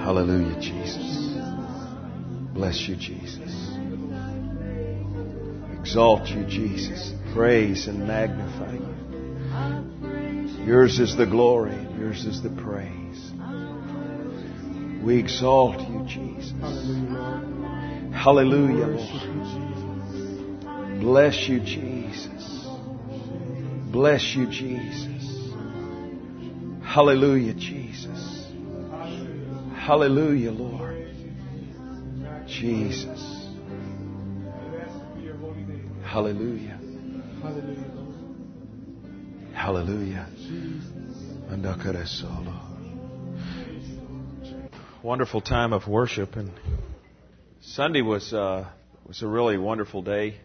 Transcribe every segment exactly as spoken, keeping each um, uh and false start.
Hallelujah, Jesus. Bless you, Jesus. Exalt you, Jesus. Praise and magnify you. Yours is the glory, and yours is the praise. We exalt you, Jesus. Hallelujah, Lord. Bless you, Jesus. Bless you, Jesus. Hallelujah, Jesus. Hallelujah, Lord. Jesus. Hallelujah. Hallelujah. Wonderful time of worship, and Sunday was uh, was a really wonderful day.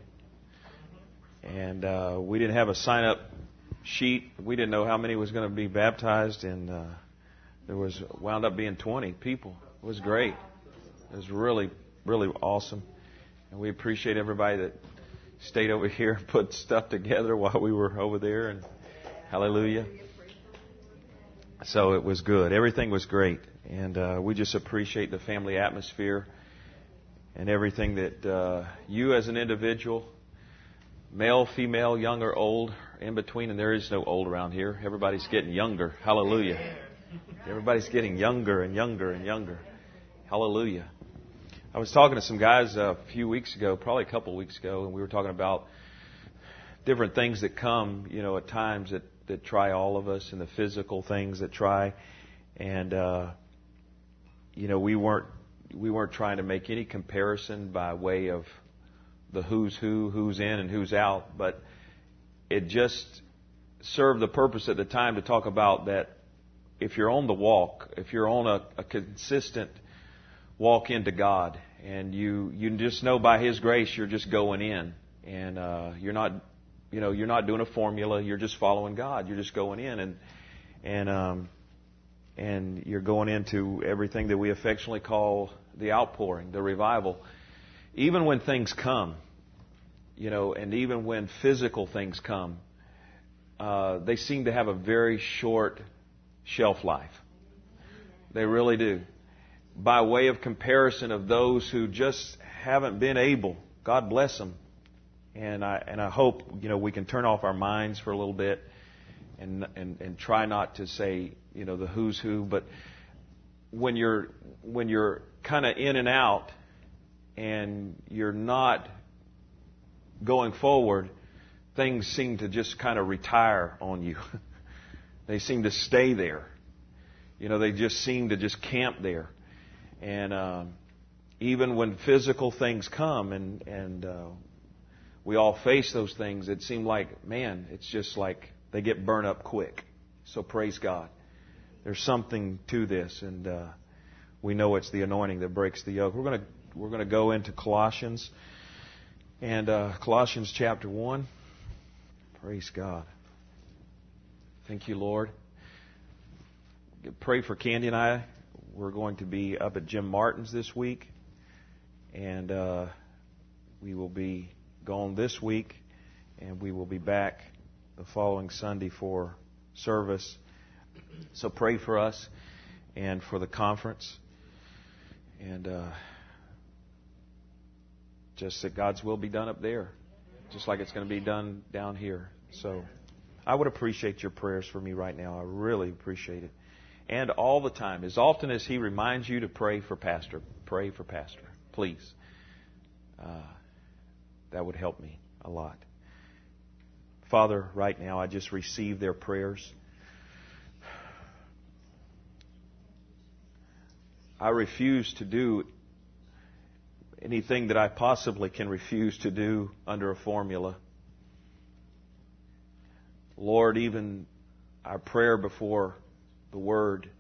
And uh, we didn't have a sign-up sheet. We didn't know how many was going to be baptized, and uh, there was wound up being twenty people. It was great. It was really, really awesome. And we appreciate everybody that stayed over here and put stuff together while we were over there. And hallelujah. So it was good. Everything was great. And uh, we just appreciate the family atmosphere and everything that uh, you as an individual, male, female, young or old, in between, and there is no old around here. Everybody's getting younger. Hallelujah. Everybody's getting younger and younger and younger. Hallelujah. I was talking to some guys a few weeks ago, probably a couple of weeks ago, and we were talking about different things that come, you know, at times that, that try all of us, and the physical things that try. And, uh, you know, we weren't we weren't trying to make any comparison by way of the who's who, who's in and who's out, but it just served the purpose at the time to talk about that if you're on the walk, if you're on a, a consistent walk into God, and you you just know by His grace you're just going in, and uh, you're not you know you're not doing a formula, you're just following God, you're just going in, and and um, and you're going into everything that we affectionately call the outpouring, the revival. Even when things come, you know, and even when physical things come, uh, they seem to have a very short shelf life. They really do. By way of comparison of those who just haven't been able, God bless them. And I and I hope, you know, we can turn off our minds for a little bit and and, and try not to say, you know, the who's who. But when you're when you're kind of in and out, and you're not going forward, things seem to just kind of retire on you. They seem to stay there. You know, they just seem to just camp there. And um, even when physical things come, and, and uh, we all face those things, it seems like, man, it's just like they get burned up quick. So praise God. There's something to this, and uh, we know it's the anointing that breaks the yoke. We're going to We're going to go into Colossians, and uh, Colossians chapter one. Praise God. Thank you, Lord. Pray for Candy and I. We're going to be up at Jim Martin's this week, and uh, we will be gone this week, and we will be back the following Sunday for service. So pray for us and for the conference, and uh, just that God's will be done up there, just like it's going to be done down here. So I would appreciate your prayers for me right now. I really appreciate it. And all the time, as often as he reminds you to pray for Pastor, pray for Pastor, please. Uh, that would help me a lot. Father, right now I just receive their prayers. I refuse to do anything that I possibly can refuse to do under a formula. Lord, even our prayer before the Word.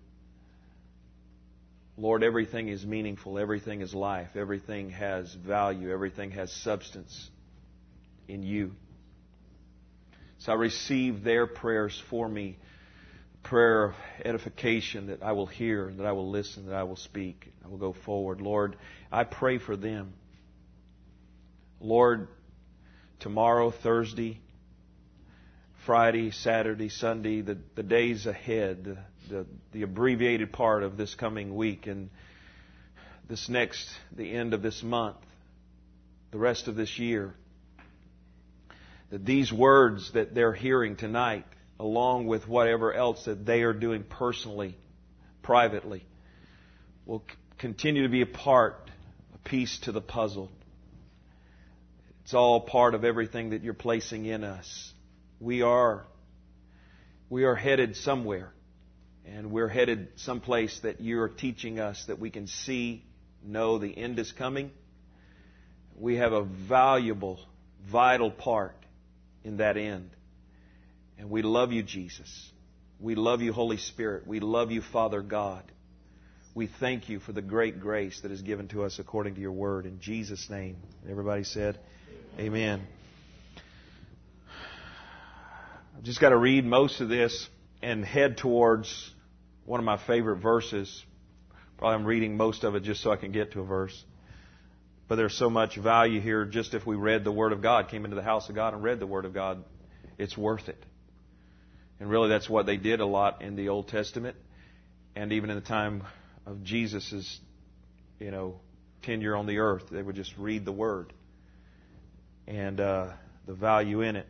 Lord, everything is meaningful. Everything is life. Everything has value. Everything has substance in you. So I receive their prayers for me. Prayer of edification that I will hear, that I will listen, that I will speak. I will go forward. Lord, I pray for them. Lord, tomorrow, Thursday, Friday, Saturday, Sunday, the, the days ahead, the, the, the abbreviated part of this coming week and this next, the end of this month, the rest of this year, that these words that they're hearing tonight, along with whatever else that they are doing personally, privately, will c- continue to be a part, a piece to the puzzle. It's all part of everything that you're placing in us. We are, we are headed somewhere, and we're headed someplace that you're teaching us that we can see, know the end is coming. We have a valuable, vital part in that end. And we love you, Jesus. We love you, Holy Spirit. We love you, Father God. We thank you for the great grace that is given to us according to your word. In Jesus' name. Everybody said, amen. I've just got to read most of this and head towards one of my favorite verses. Probably I'm reading most of it just so I can get to a verse. But there's so much value here just if we read the Word of God, came into the house of God and read the Word of God. It's worth it. And really that's what they did a lot in the Old Testament. And even in the time of Jesus' you know, tenure on the earth, they would just read the Word. And uh, the value in it.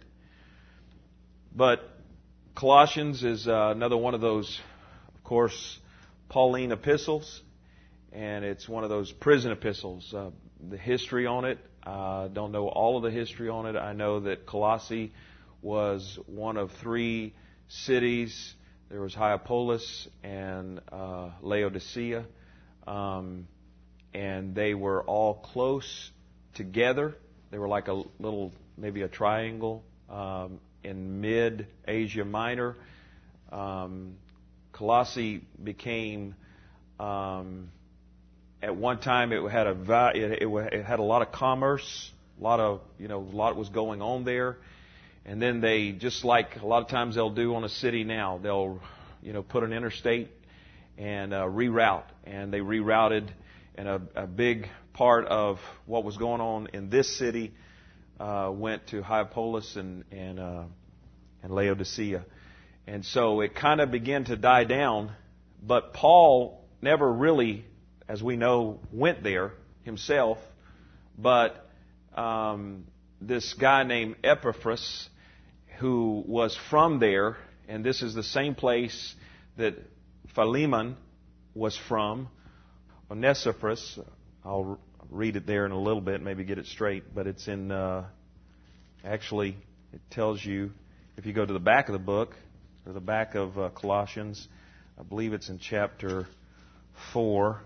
But Colossians is uh, another one of those, of course, Pauline epistles. And it's one of those prison epistles. Uh, the history on it, I uh, don't know all of the history on it. I know that Colossae was one of three cities. There was Hierapolis and uh, Laodicea. Um, and they were all close together. They were like a little, maybe a triangle um, in mid-Asia Minor. Um, Colossae became... Um, At one time, it had a it, it, it had a lot of commerce, a lot of you know, a lot was going on there, and then they just like a lot of times they'll do on a city now, they'll you know put an interstate and uh, reroute, and they rerouted, and a, a big part of what was going on in this city uh, went to Hierapolis and and uh, and Laodicea, and so it kind of began to die down, but Paul never really, as we know, went there himself, but um, this guy named Epaphras, who was from there, and this is the same place that Philemon was from, Onesiphorus, I'll read it there in a little bit, maybe get it straight, but it's in, uh, actually, it tells you, if you go to the back of the book, or the back of uh, Colossians, I believe it's in chapter four,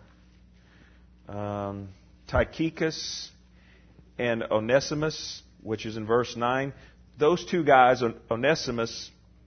Um, Tychicus and Onesimus, which is in verse nine. Those two guys, Onesimus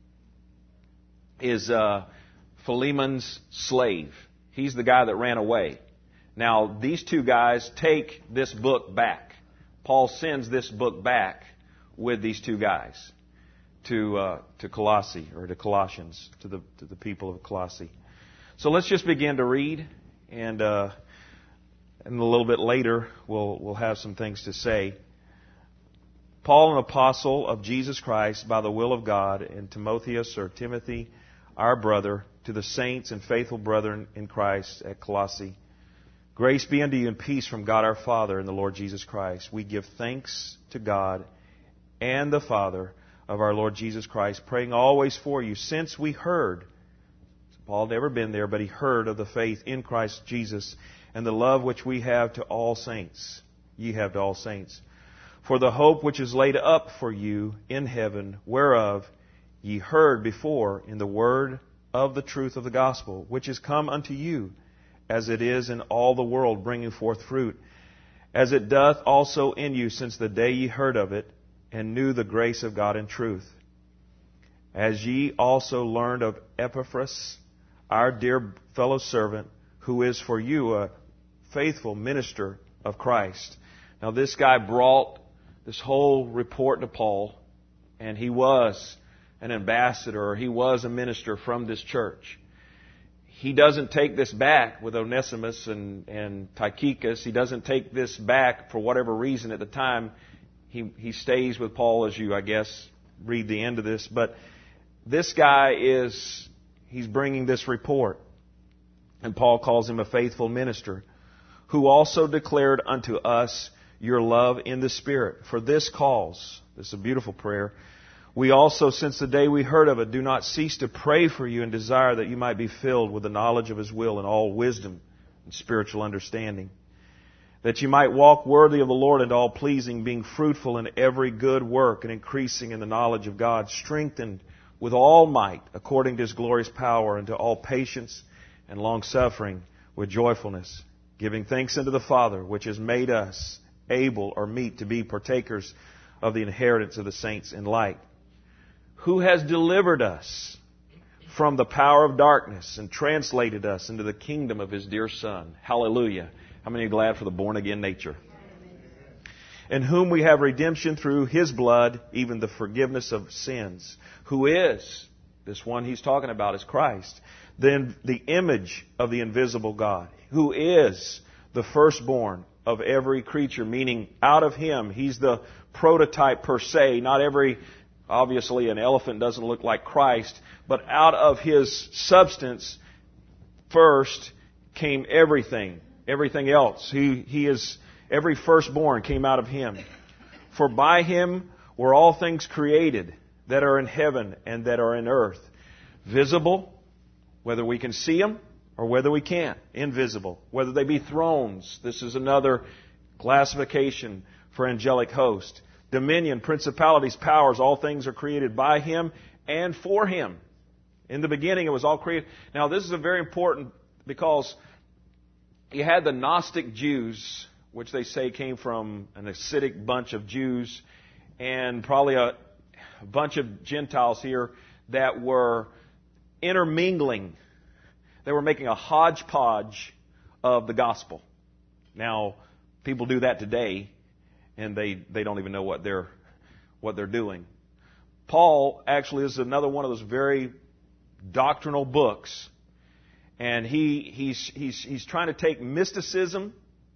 is uh, Philemon's slave. He's the guy that ran away. Now, these two guys take this book back. Paul sends this book back with these two guys to uh, to Colossae, or to Colossians, to the to the people of Colossae. So let's just begin to read, and uh, and a little bit later we'll we'll have some things to say. Paul, an apostle of Jesus Christ by the will of God, and Timotheus or Timothy, our brother, to the saints and faithful brethren in Christ at Colossae. Grace be unto you and peace from God our Father and the Lord Jesus Christ. We give thanks to God and the Father of our Lord Jesus Christ, praying always for you, since we heard. Paul had never been there, but he heard of the faith in Christ Jesus and the love which we have to all saints. Ye have to all saints. For the hope which is laid up for you in heaven, whereof ye heard before in the word of the truth of the gospel, which is come unto you, as it is in all the world, bringing forth fruit, as it doth also in you since the day ye heard of it, and knew the grace of God in truth. As ye also learned of Epaphras, our dear fellow servant, who is for you a faithful minister of Christ. Now this guy brought this whole report to Paul, and he was an ambassador, or he was a minister from this church. He doesn't take this back with Onesimus and, and Tychicus. He doesn't take this back for whatever reason at the time. He, he stays with Paul, as you, I guess, read the end of this. But this guy is, he's bringing this report. And Paul calls him a faithful minister, who also declared unto us your love in the Spirit. For this cause, this is a beautiful prayer, we also, since the day we heard of it, do not cease to pray for you and desire that you might be filled with the knowledge of His will and all wisdom and spiritual understanding, that you might walk worthy of the Lord and all pleasing, being fruitful in every good work and increasing in the knowledge of God, strengthened with all might according to His glorious power, unto all patience and long-suffering with joyfulness, giving thanks unto the Father, which has made us able or meet to be partakers of the inheritance of the saints in light, who has delivered us from the power of darkness and translated us into the kingdom of His dear Son. Hallelujah. How many are glad for the born-again nature? In whom we have redemption through His blood, even the forgiveness of sins. Who is, this one he's talking about is Christ, then the image of the invisible God, who is the firstborn of every creature, meaning out of Him, He's the prototype per se. Not every, obviously an elephant doesn't look like Christ, but out of His substance first came everything, everything else. He, he is, every firstborn came out of Him. For by Him were all things created that are in heaven and that are in earth, visible, whether we can see them or whether we can't, invisible, whether they be thrones. This is another classification for angelic host. Dominion, principalities, powers, all things are created by Him and for Him. In the beginning it was all created. Now this is a very important, because you had the Gnostic Jews, which they say came from an Hasidic bunch of Jews, and probably a, a bunch of Gentiles here that were intermingling. They were making a hodgepodge of the gospel. Now, people do that today, and they, they don't even know what they're what they're doing. Paul actually is another one of those very doctrinal books, and he he's he's he's trying to take mysticism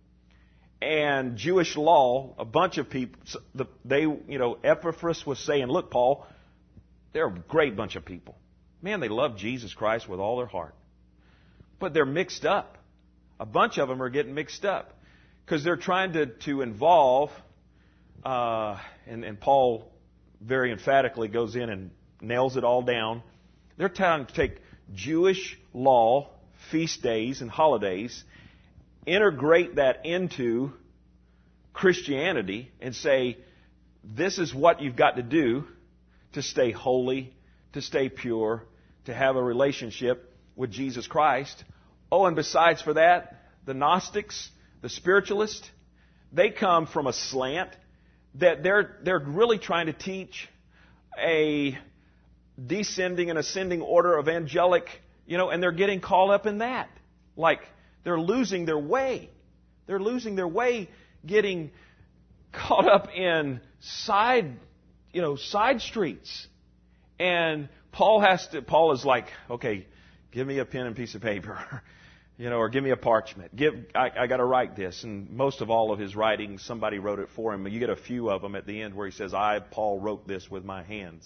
and Jewish law. A bunch of people, they you know, Epaphras was saying, "Look, Paul, they're a great bunch of people. Man, they love Jesus Christ with all their heart. But they're mixed up. A bunch of them are getting mixed up because they're trying to, to involve, uh, and, and Paul very emphatically goes in and nails it all down. They're trying to take Jewish law, feast days, and holidays, integrate that into Christianity and say, this is what you've got to do to stay holy, to stay pure, to have a relationship with Jesus Christ. Oh, and besides for that, the Gnostics, the spiritualists, they come from a slant that they're they're really trying to teach a descending and ascending order of angelic, you know, and they're getting caught up in that. Like they're losing their way. They're losing their way, getting caught up in side, you know, side streets. And Paul has to, Paul is like, okay, give me a pen and piece of paper, you know, or give me a parchment. Give, I, I got to write this. And most of all of his writings, somebody wrote it for him. But you get a few of them at the end where he says, I, Paul, wrote this with my hands.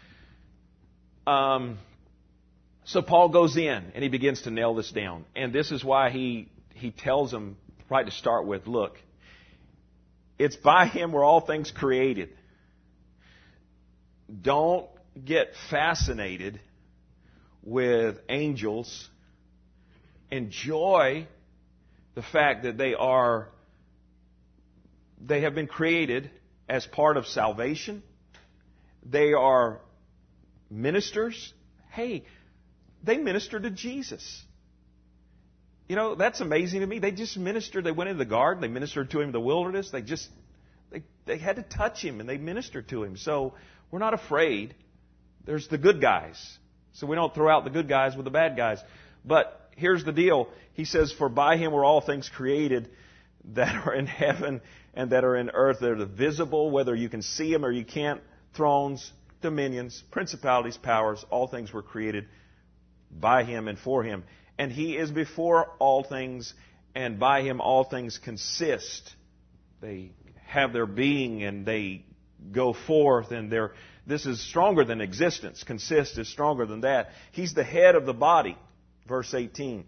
Um, so Paul goes in and he begins to nail this down. And this is why he, he tells them right to start with, look, it's by Him were all things created. Don't get fascinated with angels. Enjoy the fact that they are, they have been created as part of salvation. They are ministers. Hey, they minister to Jesus. You know, that's amazing to me. They just ministered. They went into the garden. They ministered to Him in the wilderness. They just, they, they had to touch Him and they ministered to Him. So we're not afraid. There's the good guys. So we don't throw out the good guys with the bad guys. But here's the deal. He says, for by Him were all things created that are in heaven and that are in earth. They're the visible, whether you can see them or you can't. Thrones, dominions, principalities, powers, all things were created by Him and for Him. And He is before all things, and by Him all things consist. They have their being, and they go forth, and they're, this is stronger than existence. Consist is stronger than that. He's the head of the body. Verse eighteen.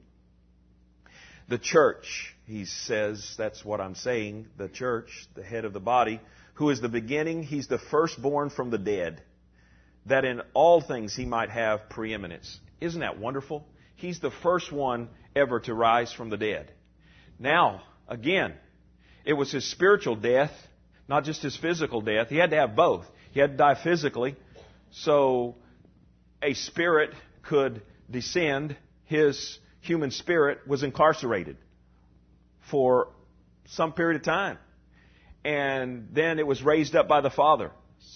The church, he says, that's what I'm saying, the church, the head of the body, who is the beginning, he's the firstborn from the dead, that in all things he might have preeminence. Isn't that wonderful? He's the first one ever to rise from the dead. Now, again, it was his spiritual death, not just his physical death. He had to have both. He had to die physically, so a spirit could descend. His human spirit was incarcerated for some period of time. And then it was raised up by the Father.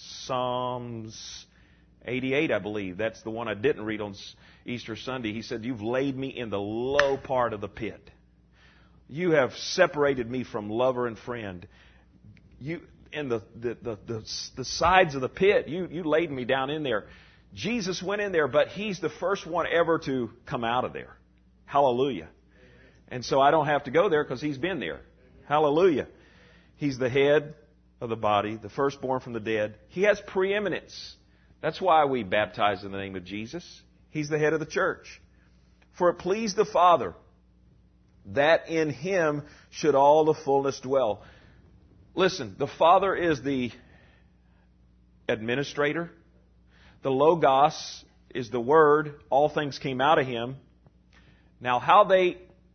Psalms eighty-eight, I believe. That's the one I didn't read on Easter Sunday. He said, you've laid me in the low part of the pit. You have separated me from lover and friend. You, in the, the, the, the, the sides of the pit, you, you laid me down in there. Jesus went in there, but He's the first one ever to come out of there. Hallelujah. And so I don't have to go there because He's been there. Hallelujah. He's the head of the body, the firstborn from the dead. He has preeminence. That's why we baptize in the name of Jesus. He's the head of the church. For it pleased the Father that in Him should all the fullness dwell. Listen, the Father is the administrator. The Logos is the Word. All things came out of Him. Now, how they...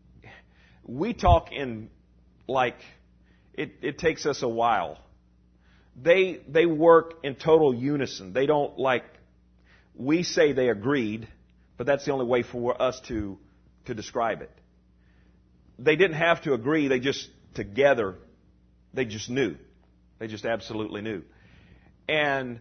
We talk in like... It, it takes us a while. They they work in total unison. They don't like... We say they agreed, but that's the only way for us to, to describe it. They didn't have to agree. They just, together, they just knew. They just absolutely knew. And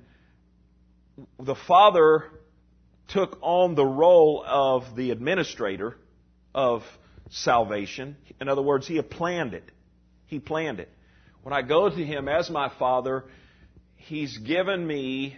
the Father took on the role of the administrator of salvation. In other words, He had planned it. He planned it. When I go to Him as my Father, He's given me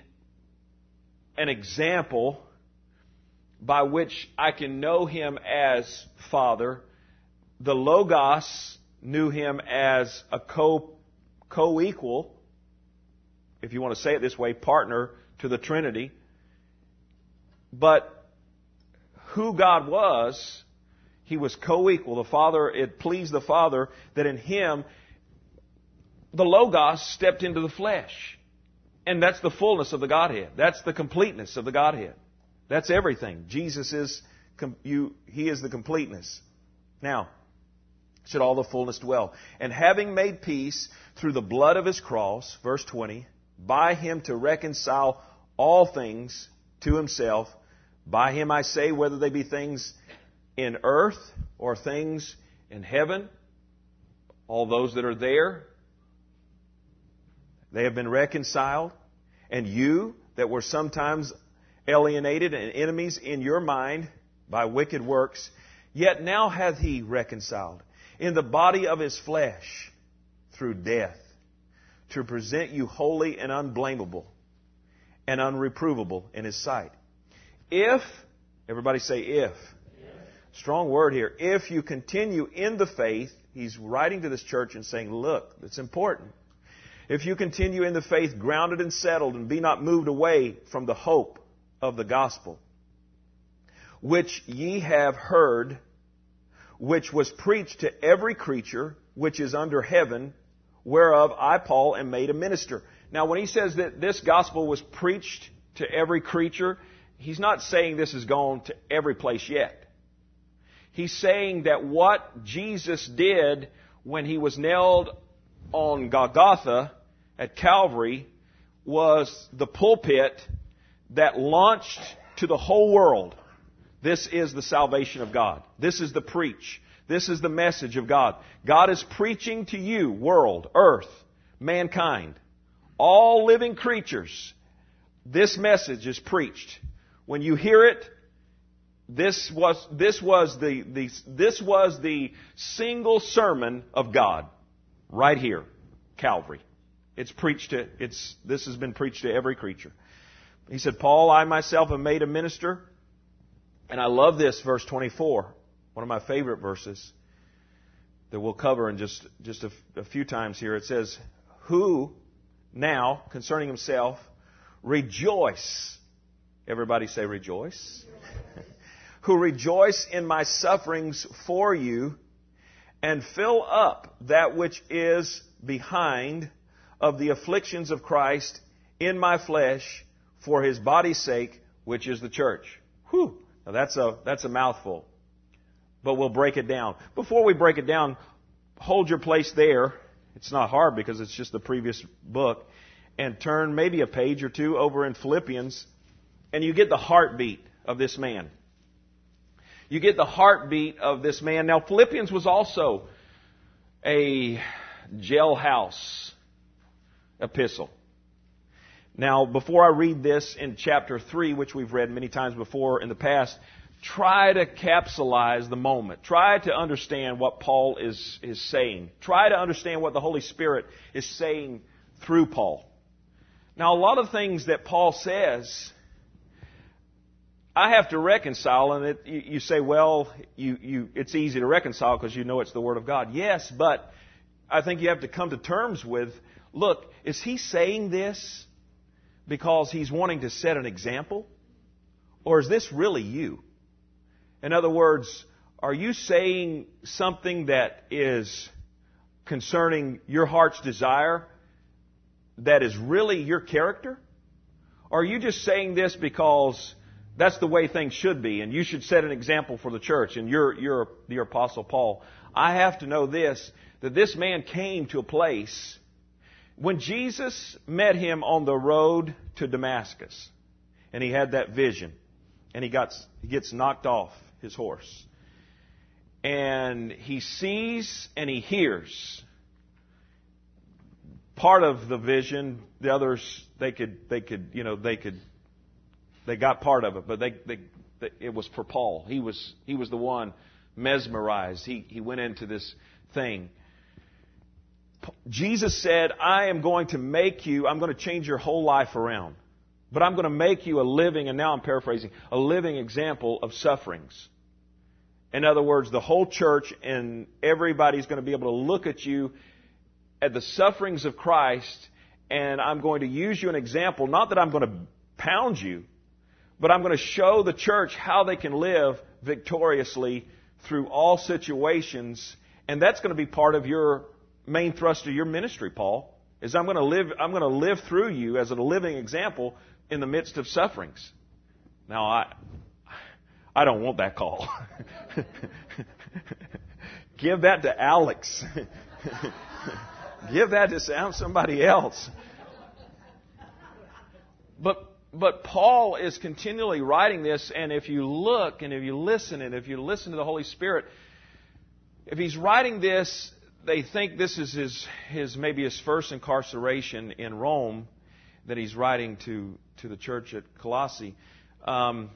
an example by which I can know Him as Father. The Logos knew Him as a co, co-equal, if you want to say it this way, partner to the Trinity. But who God was, He was co-equal. The Father, it pleased the Father that in Him, the Logos stepped into the flesh. And that's the fullness of the Godhead. That's the completeness of the Godhead. That's everything. Jesus is, you, He is the completeness. Now, should all the fullness dwell. And having made peace through the blood of His cross, verse twenty, by Him to reconcile all things to Himself. By Him I say, whether they be things in earth or things in heaven, all those that are there, they have been reconciled. And you that were sometimes alienated and enemies in your mind by wicked works, yet now hath He reconciled in the body of His flesh through death, to present you holy and unblameable and unreprovable in His sight. If, everybody say if. Yes. Strong word here. If you continue in the faith, he's writing to this church and saying, look, it's important. If you continue in the faith, grounded and settled, and be not moved away from the hope of the gospel, which ye have heard, which was preached to every creature which is under heaven, whereof I, Paul, am made a minister. Now, when he says that this gospel was preached to every creature, he's not saying this has gone to every place yet. He's saying that what Jesus did when he was nailed on Golgotha at Calvary was the pulpit that launched to the whole world. This is the salvation of God. This is the preach. This is the message of God. God is preaching to you, world, earth, mankind, all living creatures. This message is preached. When you hear it, this was this was the, the this was the single sermon of God, right here, Calvary. It's preached to it's this has been preached to every creature. He said, Paul, I myself am made a minister. And I love this, verse twenty-four, one of my favorite verses that we'll cover in just, just a, a few times here. It says, who, now concerning himself, rejoice. Everybody say rejoice. Who rejoice in my sufferings for you, and fill up that which is behind of the afflictions of Christ in my flesh for his body's sake, which is the church. Whew. Now that's a, that's a mouthful. But we'll break it down. Before we break it down, hold your place there. It's not hard because it's just the previous book. And turn maybe a page or two over in Philippians, and you get the heartbeat of this man. You get the heartbeat of this man. Now, Philippians was also a jailhouse epistle. Now, before I read this in chapter three, which we've read many times before in the past, try to capsulize the moment. Try to understand what Paul is, is saying. Try to understand what the Holy Spirit is saying through Paul. Now, a lot of things that Paul says, I have to reconcile, and it, you, you say, well, you, you, it's easy to reconcile because you know it's the Word of God. Yes, but I think you have to come to terms with, look, is he saying this because he's wanting to set an example? Or is this really you? In other words, are you saying something that is concerning your heart's desire that is really your character? Or are you just saying this because that's the way things should be, and you should set an example for the church, and you're, you're the Apostle Paul? I have to know this, that this man came to a place when Jesus met him on the road to Damascus, and he had that vision, and he got he gets knocked off his horse, and he sees and he hears part of the vision. The others, they could they could you know they could. They got part of it, but they, they, they, it was for Paul. He was, he was the one mesmerized. He, he went into this thing. Jesus said, I am going to make you, I'm going to change your whole life around. But I'm going to make you a living, and now I'm paraphrasing, a living example of sufferings. In other words, the whole church and everybody's going to be able to look at you at the sufferings of Christ, and I'm going to use you an example. Not that I'm going to pound you, but I'm going to show the church how they can live victoriously through all situations. And that's going to be part of your main thrust of your ministry, Paul, is I'm going to live, I'm going to live through you as a living example in the midst of sufferings. Now, I, I don't want that call. Give that to Alex. Give that to somebody else. But But Paul is continually writing this, and if you look and if you listen and if you listen to the Holy Spirit, if he's writing this, they think this is his, his maybe his first incarceration in Rome that he's writing to, to the church at Colossae. Um,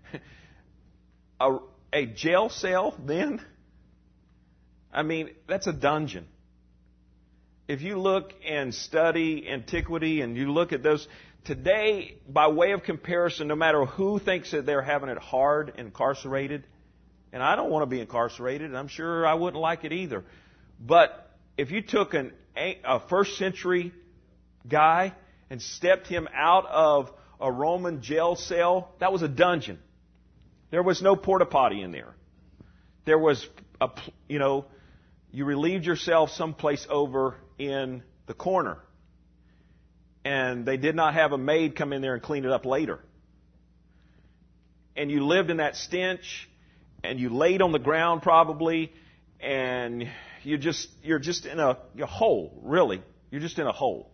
a, a jail cell then? I mean, that's a dungeon. If you look and study antiquity and you look at those... Today, by way of comparison, no matter who thinks that they're having it hard, incarcerated, and I don't want to be incarcerated, and I'm sure I wouldn't like it either. But if you took an, a first century guy and stepped him out of a Roman jail cell, that was a dungeon. There was no porta potty in there. There was, a, you know, you relieved yourself someplace over in the corner. And they did not have a maid come in there and clean it up later. And you lived in that stench, and you laid on the ground probably, and you just you're just in a, a hole, really. You're just in a hole.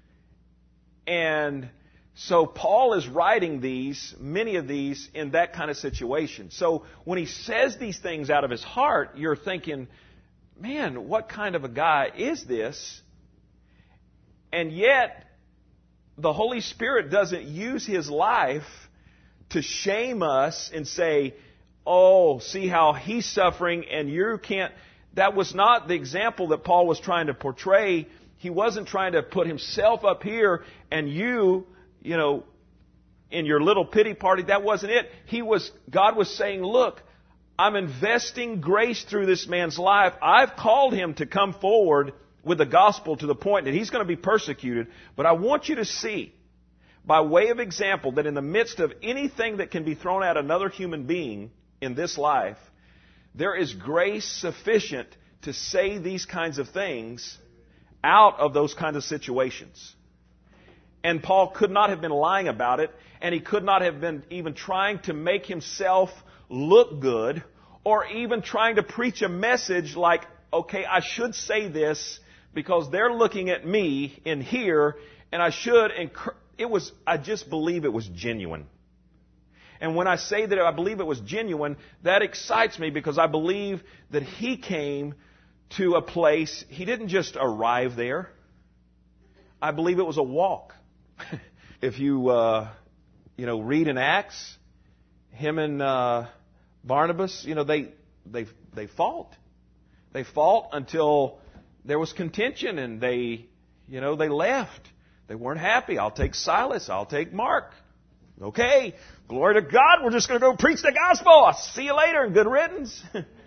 And so Paul is writing these, many of these, in that kind of situation. So when he says these things out of his heart, you're thinking, man, what kind of a guy is this? And yet, the Holy Spirit doesn't use his life to shame us and say, oh, see how he's suffering and you can't. That was not the example that Paul was trying to portray. He wasn't trying to put himself up here and you, you know, in your little pity party. That wasn't it. He was, God was saying, look, I'm investing grace through this man's life. I've called him to come forward with the gospel to the point that he's going to be persecuted. But I want you to see, by way of example, that in the midst of anything that can be thrown at another human being in this life, there is grace sufficient to say these kinds of things out of those kinds of situations. And Paul could not have been lying about it, and he could not have been even trying to make himself look good, or even trying to preach a message like, okay, I should say this because they're looking at me in here, and I should. Incur- it was, I just believe it was genuine. And when I say that I believe it was genuine, that excites me because I believe that he came to a place, he didn't just arrive there. I believe it was a walk. If you, uh, you know, read in Acts, him and uh, Barnabas, you know, they they they fought. They fought until there was contention, and they, you know, they left. They weren't happy. I'll take Silas. I'll take Mark. Okay, glory to God. We're just going to go preach the gospel. I'll see you later, and good riddance.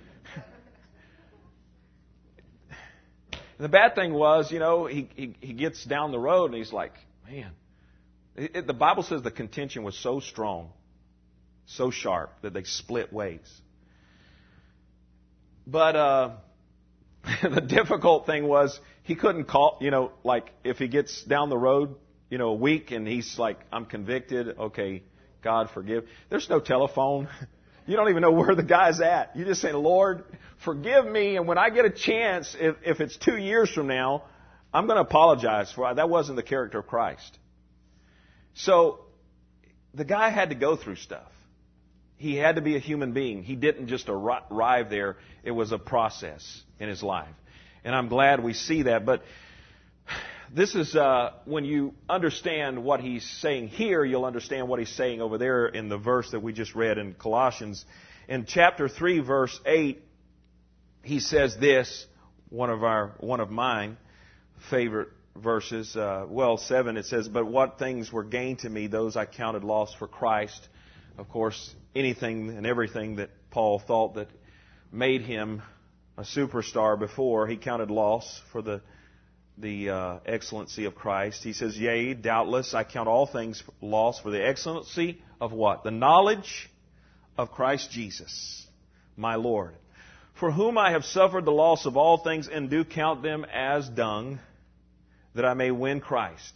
The bad thing was, you know, he, he he gets down the road and he's like, man, it, it, the Bible says the contention was so strong, so sharp that they split ways. But uh, the difficult thing was he couldn't call, you know, like if he gets down the road, you know, a week and he's like, I'm convicted. Okay, God forgive. There's no telephone. You don't even know where the guy's at. You just say, Lord, forgive me. And when I get a chance, if, if it's two years from now, I'm going to apologize for it. That wasn't the character of Christ. So the guy had to go through stuff. He had to be a human being. He didn't just arrive there. It was a process in his life. And I'm glad we see that. But this is, uh, when you understand what he's saying here, you'll understand what he's saying over there in the verse that we just read in Colossians. In chapter three, verse eight, he says this, one of our, one of mine favorite verses. Uh, well, seven, it says, but what things were gained to me, those I counted loss for Christ. Of course, anything and everything that Paul thought that made him a superstar before, he counted loss for the the uh, excellency of Christ. He says, yea, doubtless, I count all things loss for the excellency of what? The knowledge of Christ Jesus, my Lord, for whom I have suffered the loss of all things, and do count them as dung, that I may win Christ.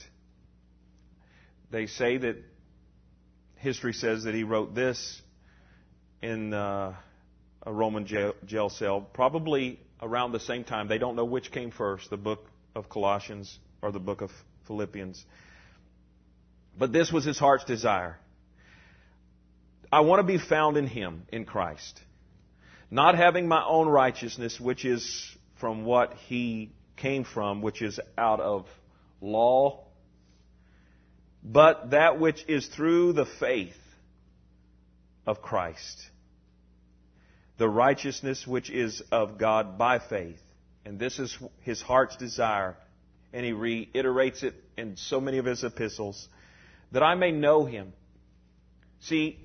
They say that, history says that he wrote this in uh, a Roman jail, jail cell, probably around the same time. They don't know which came first, the book of Colossians or the book of Philippians. But this was his heart's desire. I want to be found in him, in Christ. Not having my own righteousness, which is from what he came from, which is out of law, but that which is through the faith of Christ. The righteousness which is of God by faith. And this is his heart's desire. And he reiterates it in so many of his epistles. That I may know him. See,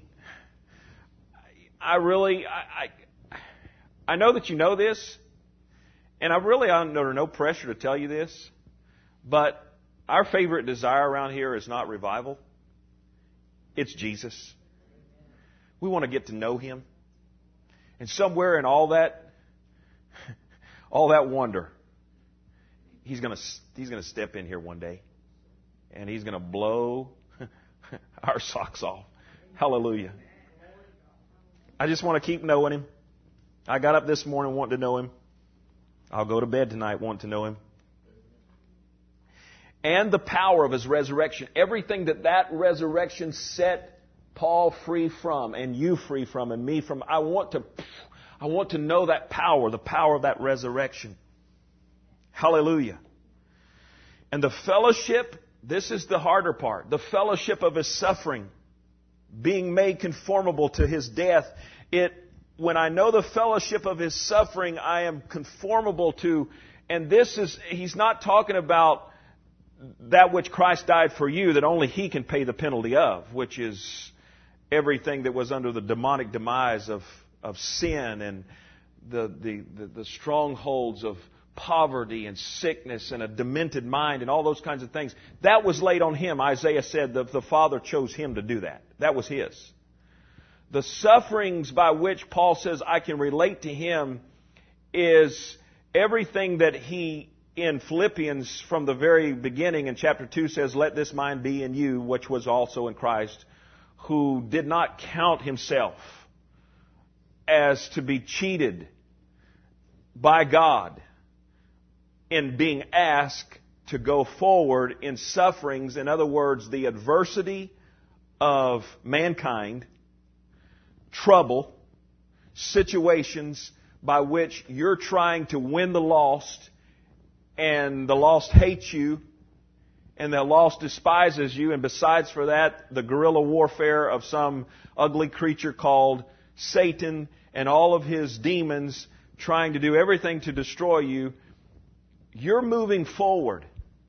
I really, I, I, I know that you know this. And I really, I'm under no pressure to tell you this. But our favorite desire around here is not revival. It's Jesus. We want to get to know him. And somewhere in all that, all that wonder, he's going to he's going to step in here one day, and he's going to blow our socks off. Hallelujah. I just want to keep knowing him. I got up this morning wanting to know him. I'll go to bed tonight wanting to know him. And the power of his resurrection. Everything that that resurrection set Paul free from, and you free from, and me from. I want to, I want to know that power, the power of that resurrection. Hallelujah. And the fellowship, this is the harder part. The fellowship of his suffering, being made conformable to his death. It, when I know the fellowship of his suffering, I am conformable to, and this is, he's not talking about that which Christ died for you, that only he can pay the penalty of, which is everything that was under the demonic demise of, of sin and the, the, the, the strongholds of poverty and sickness and a demented mind and all those kinds of things. That was laid on Him. Isaiah said that the Father chose Him to do that. That was His. The sufferings by which Paul says I can relate to Him is everything that he, in Philippians from the very beginning in chapter two says, let this mind be in you, which was also in Christ, who did not count himself as to be cheated by God in being asked to go forward in sufferings. In other words, the adversity of mankind, trouble, situations by which you're trying to win the lost, and the lost hates you, and the lost despises you, and besides for that, the guerrilla warfare of some ugly creature called Satan and all of his demons trying to do everything to destroy you. You're moving forward.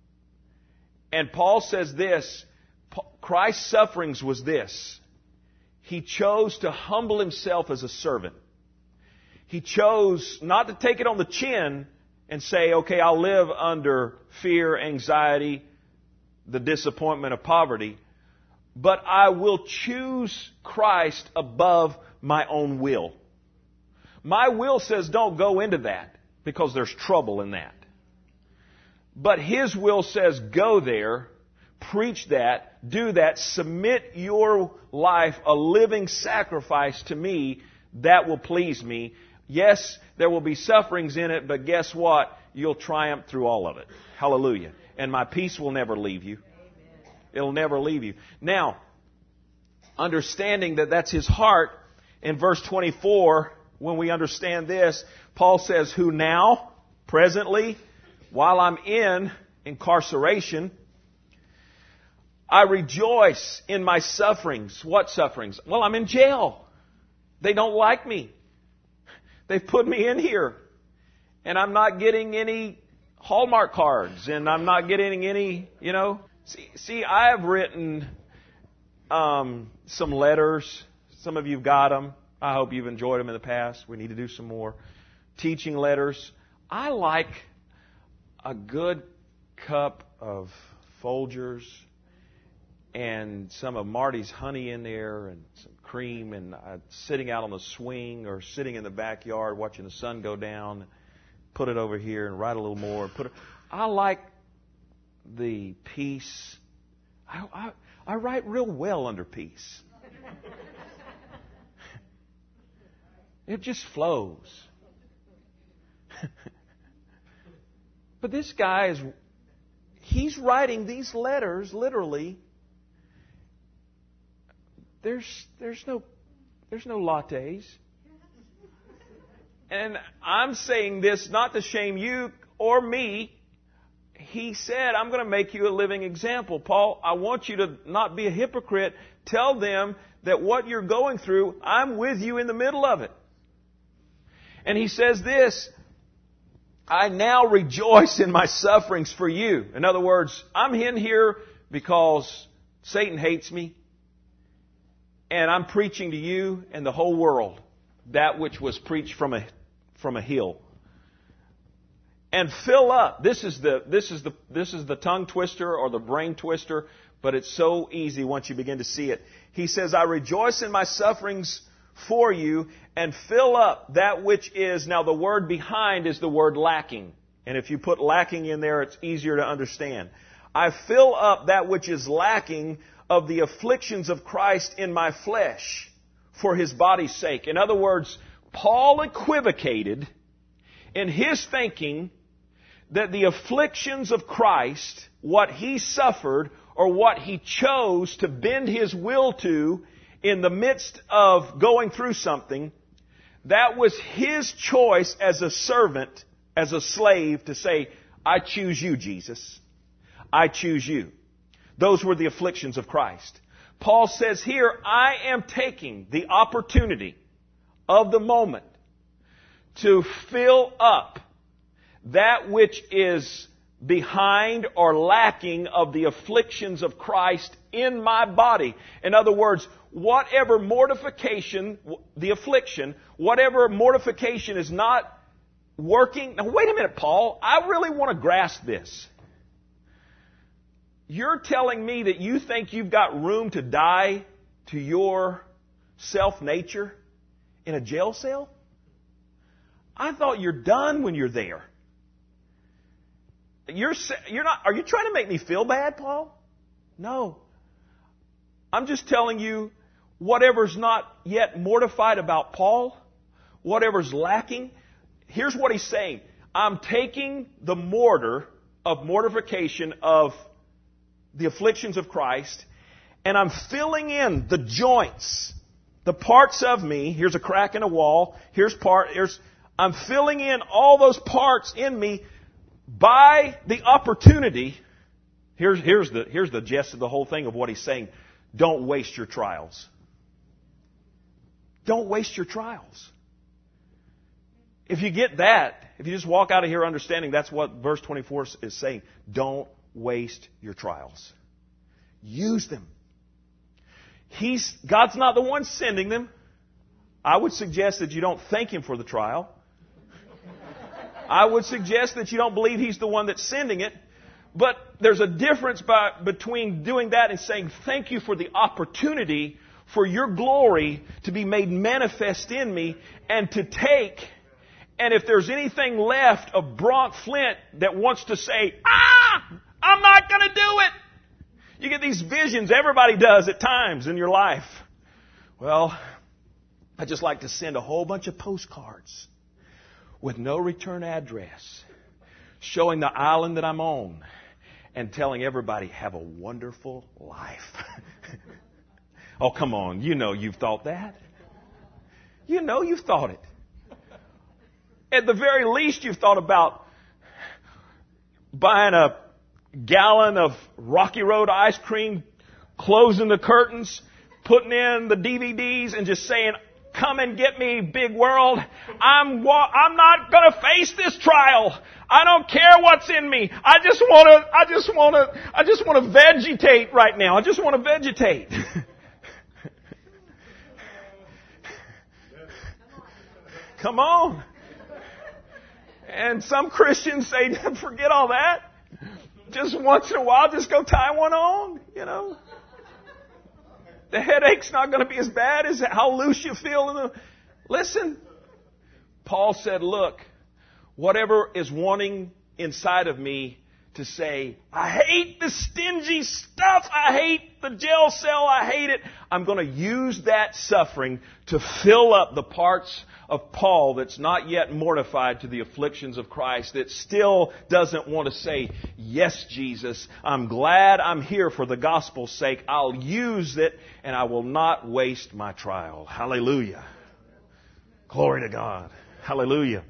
And Paul says this, Christ's sufferings was this. He chose to humble Himself as a servant. He chose not to take it on the chin and say, okay, I'll live under fear, anxiety, the disappointment of poverty, but I will choose Christ above my own will. My will says don't go into that because there's trouble in that. But His will says go there, preach that, do that, submit your life a living sacrifice to me, that will please me. Yes, there will be sufferings in it, but guess what? You'll triumph through all of it. Hallelujah. And my peace will never leave you. It'll never leave you. Now, understanding that that's His heart, in verse twenty-four, when we understand this, Paul says, who now, presently, while I'm in incarceration, I rejoice in my sufferings. What sufferings? Well, I'm in jail. They don't like me. They've put me in here. And I'm not getting any Hallmark cards. And I'm not getting any, you know. See, see I have written um, some letters. Some of you have got them. I hope you've enjoyed them in the past. We need to do some more. Teaching letters. I like a good cup of Folgers and some of Marty's honey in there and some cream, and uh, sitting out on the swing or sitting in the backyard watching the sun go down. Put it over here and write a little more. Put it. I like the peace. I, I, I write real well under peace. It just flows. But this guy is, he's writing these letters literally. There's there's no there's no lattes. And I'm saying this not to shame you or me. He said, I'm going to make you a living example. Paul, I want you to not be a hypocrite. Tell them that what you're going through, I'm with you in the middle of it. And he says this, I now rejoice in my sufferings for you. In other words, I'm in here because Satan hates me. And I'm preaching to you and the whole world that which was preached from a from a hill. And fill up. This is the this is the this is the tongue twister or the brain twister, but it's so easy once you begin to see it. He says, I rejoice in my sufferings for you, and fill up that which is, now the word behind is the word lacking. And if you put lacking in there, it's easier to understand. I fill up that which is lacking of the afflictions of Christ in my flesh for His body's sake. In other words, Paul equivocated in his thinking that the afflictions of Christ, what He suffered or what He chose to bend His will to in the midst of going through something, that was His choice as a servant, as a slave, to say, I choose you, Jesus. I choose you. Those were the afflictions of Christ. Paul says here, I am taking the opportunity of the moment to fill up that which is behind or lacking of the afflictions of Christ in my body. In other words, whatever mortification, the affliction, whatever mortification is not working. Now, wait a minute, Paul. I really want to grasp this. You're telling me that you think you've got room to die to your self-nature in a jail cell? I thought you're done when you're there. You're, you're not, are you trying to make me feel bad, Paul? No. I'm just telling you whatever's not yet mortified about Paul, whatever's lacking. Here's what he's saying. I'm taking the mortar of mortification of the afflictions of Christ, and I'm filling in the joints, the parts of me. Here's a crack in a wall. Here's part. Here's. I'm filling in all those parts in me by the opportunity. Here's here's the here's the gist of the whole thing of what he's saying. Don't waste your trials. Don't waste your trials. If you get that, if you just walk out of here understanding that's what verse twenty-four is saying, don't waste your trials. Use them. He's, God's not the one sending them. I would suggest that you don't thank Him for the trial. I would suggest that you don't believe He's the one that's sending it. But there's a difference by, between doing that and saying, thank you for the opportunity for your glory to be made manifest in me and to take. And if there's anything left of Bronk Flint that wants to say, ah, I'm not going to do it. You get these visions, everybody does at times in your life. Well, I just like to send a whole bunch of postcards with no return address, showing the island that I'm on, and telling everybody, have a wonderful life. Oh, come on. You know you've thought that. You know you've thought it. At the very least, you've thought about buying a gallon of Rocky Road ice cream, closing the curtains, putting in the D V Ds, and just saying, come and get me, big world. I'm I'm not going to face this trial. I don't care what's in me. I just want to I just want to I just want to vegetate right now. I just want to vegetate. Come on. And some Christians say, forget all that. Just once in a while, just go tie one on, you know. The headache's not going to be as bad as how loose you feel. In the... Listen, Paul said, look, whatever is wanting inside of me to say, I hate the stingy stuff. I hate the jail cell. I hate it. I'm going to use that suffering to fill up the parts of Paul that's not yet mortified to the afflictions of Christ, that still doesn't want to say, yes, Jesus, I'm glad I'm here for the gospel's sake. I'll use it and I will not waste my trial. Hallelujah. Glory to God. Hallelujah.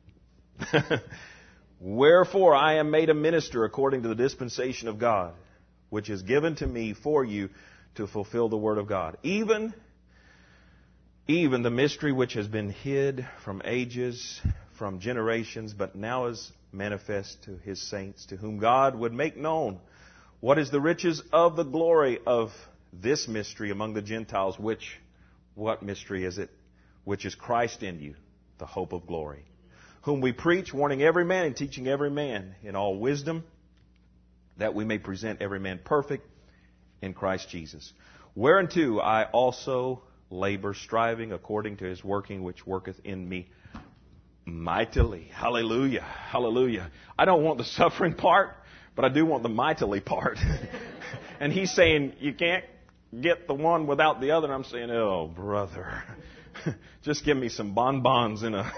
Wherefore I am made a minister according to the dispensation of God, which is given to me for you to fulfill the word of God. Even, even the mystery which has been hid from ages, from generations, but now is manifest to His saints, to whom God would make known what is the riches of the glory of this mystery among the Gentiles, which, what mystery is it? Which is Christ in you, the hope of glory. Whom we preach, warning every man and teaching every man in all wisdom, that we may present every man perfect in Christ Jesus. Whereunto I also labor, striving according to His working which worketh in me mightily. Hallelujah. Hallelujah. I don't want the suffering part, but I do want the mightily part. And he's saying, you can't get the one without the other. And I'm saying, oh, brother, just give me some bonbons in a...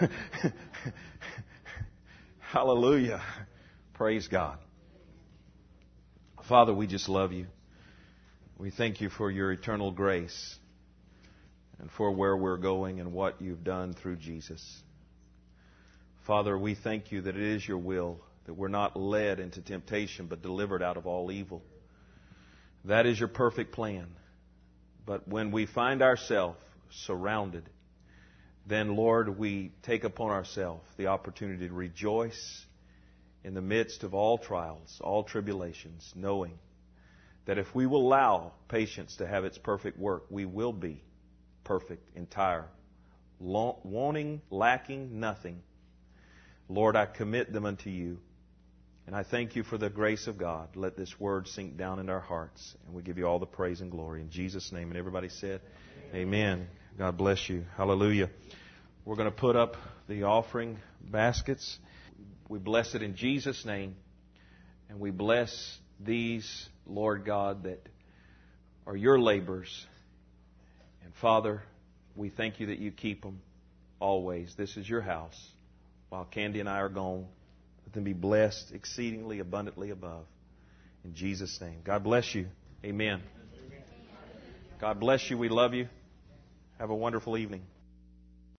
Hallelujah. Praise God. Father, we just love You. We thank You for Your eternal grace and for where we're going and what You've done through Jesus. Father, we thank You that it is Your will that we're not led into temptation but delivered out of all evil. That is Your perfect plan. But when we find ourselves surrounded, then, Lord, we take upon ourselves the opportunity to rejoice in the midst of all trials, all tribulations, knowing that if we will allow patience to have its perfect work, we will be perfect, entire, wanting, lacking nothing Lord, I commit them unto you. And I thank you for the grace of God. Let this word sink down in our hearts. And we give you all the praise and glory. In Jesus' name. And everybody said, Amen. God bless you. Hallelujah. We're going to put up the offering baskets. We bless it in Jesus' name. And we bless these, Lord God, that are your labors. And Father, we thank you that you keep them always. This is your house. While Candy and I are gone, let them be blessed exceedingly abundantly above. In Jesus' name. God bless you. Amen. God bless you. We love you. Have a wonderful evening.